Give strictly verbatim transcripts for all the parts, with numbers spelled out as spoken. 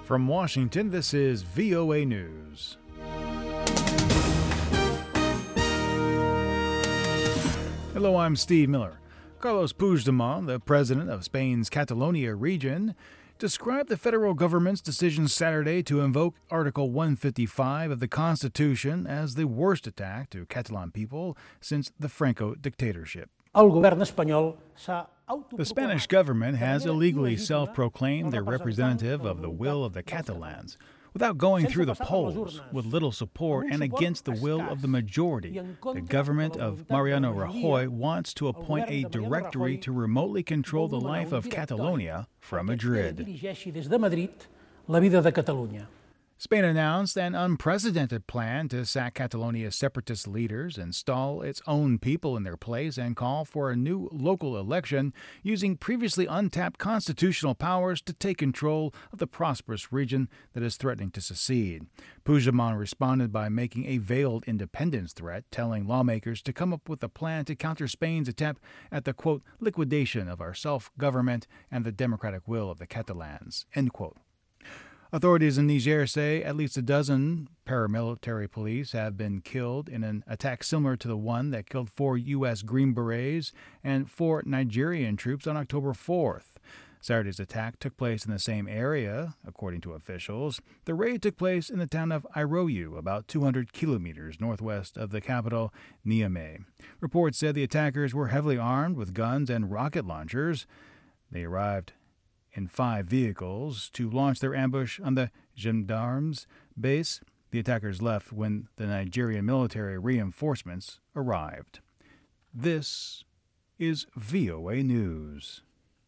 From Washington, this is V O A News. Hello, I'm Steve Miller. Carlos Puigdemont, the president of Spain's Catalonia region, described the federal government's decision Saturday to invoke Article one fifty-five of the Constitution as the worst attack to Catalan people since the Franco dictatorship. The Spanish government has illegally self-proclaimed their representative of the will of the Catalans, without going through the polls, with little support and against the will of the majority. The government of Mariano Rajoy wants to appoint a directory to remotely control the life of Catalonia from Madrid. Spain announced an unprecedented plan to sack Catalonia's separatist leaders, install its own people in their place, and call for a new local election using previously untapped constitutional powers to take control of the prosperous region that is threatening to secede. Puigdemont responded by making a veiled independence threat, telling lawmakers to come up with a plan to counter Spain's attempt at the, quote, liquidation of our self-government and the democratic will of the Catalans, end quote. Authorities in Niger say at least a dozen paramilitary police have been killed in an attack similar to the one that killed four U S Green Berets and four Nigerian troops on October fourth. Saturday's attack took place in the same area, according to officials. The raid took place in the town of Iroyu, about two hundred kilometers northwest of the capital, Niamey. Reports said the attackers were heavily armed with guns and rocket launchers. They arrived in five vehicles to launch their ambush on the gendarmes base. The attackers left when the Nigerian military reinforcements arrived. This is V O A News.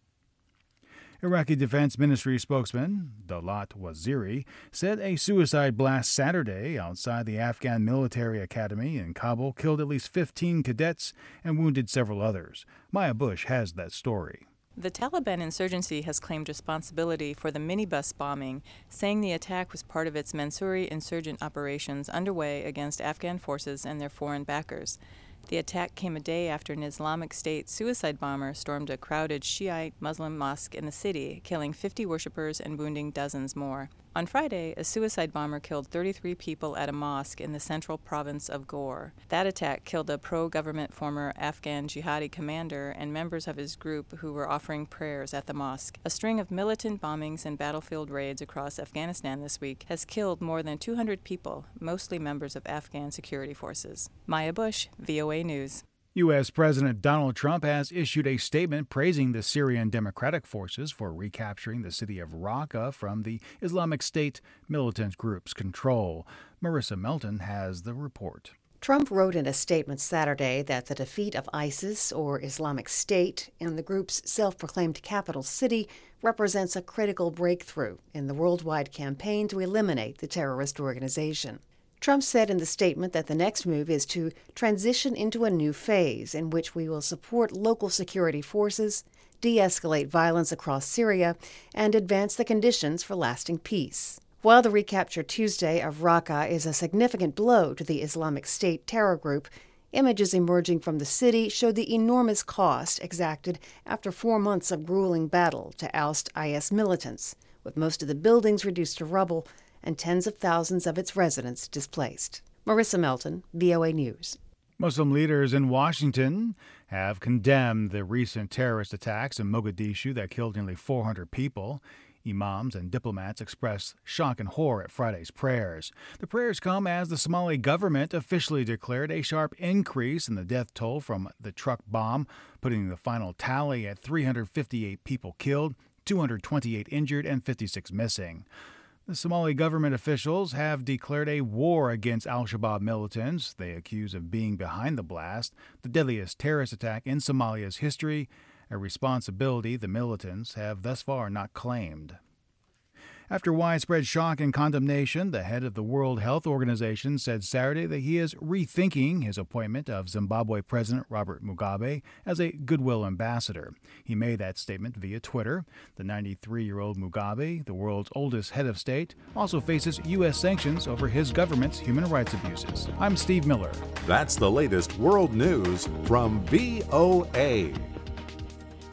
Iraqi Defense Ministry spokesman Dalat Waziri said a suicide blast Saturday outside the Afghan military academy in Kabul killed at least fifteen cadets and wounded several others. Maya Bush has that story. The Taliban insurgency has claimed responsibility for the minibus bombing, saying the attack was part of its Mansouri insurgent operations underway against Afghan forces and their foreign backers. The attack came a day after an Islamic State suicide bomber stormed a crowded Shiite Muslim mosque in the city, killing fifty worshippers and wounding dozens more. On Friday, a suicide bomber killed thirty-three people at a mosque in the central province of Ghor. That attack killed a pro-government former Afghan jihadi commander and members of his group who were offering prayers at the mosque. A string of militant bombings and battlefield raids across Afghanistan this week has killed more than two hundred people, mostly members of Afghan security forces. Maya Bush, V O A News. U S. President Donald Trump has issued a statement praising the Syrian Democratic Forces for recapturing the city of Raqqa from the Islamic State militant group's control. Marissa Melton has the report. Trump wrote in a statement Saturday that the defeat of ISIS, or Islamic State, in the group's self-proclaimed capital city represents a critical breakthrough in the worldwide campaign to eliminate the terrorist organization. Trump said in the statement that the next move is to transition into a new phase in which we will support local security forces, de-escalate violence across Syria, and advance the conditions for lasting peace. While the recapture Tuesday of Raqqa is a significant blow to the Islamic State terror group, images emerging from the city show the enormous cost exacted after four months of grueling battle to oust I S militants, with most of the buildings reduced to rubble and tens of thousands of its residents displaced. Marissa Melton, V O A News. Muslim leaders in Washington have condemned the recent terrorist attacks in Mogadishu that killed nearly four hundred people. Imams and diplomats expressed shock and horror at Friday's prayers. The prayers come as the Somali government officially declared a sharp increase in the death toll from the truck bomb, putting the final tally at three hundred fifty-eight people killed, two hundred twenty-eight injured, and fifty-six missing. The Somali government officials have declared a war against al-Shabaab militants they accuse of being behind the blast, the deadliest terrorist attack in Somalia's history, a responsibility the militants have thus far not claimed. After widespread shock and condemnation, the head of the World Health Organization said Saturday that he is rethinking his appointment of Zimbabwe President Robert Mugabe as a goodwill ambassador. He made that statement via Twitter. The ninety-three-year-old Mugabe, the world's oldest head of state, also faces U S sanctions over his government's human rights abuses. I'm Steve Miller. That's the latest world news from V O A.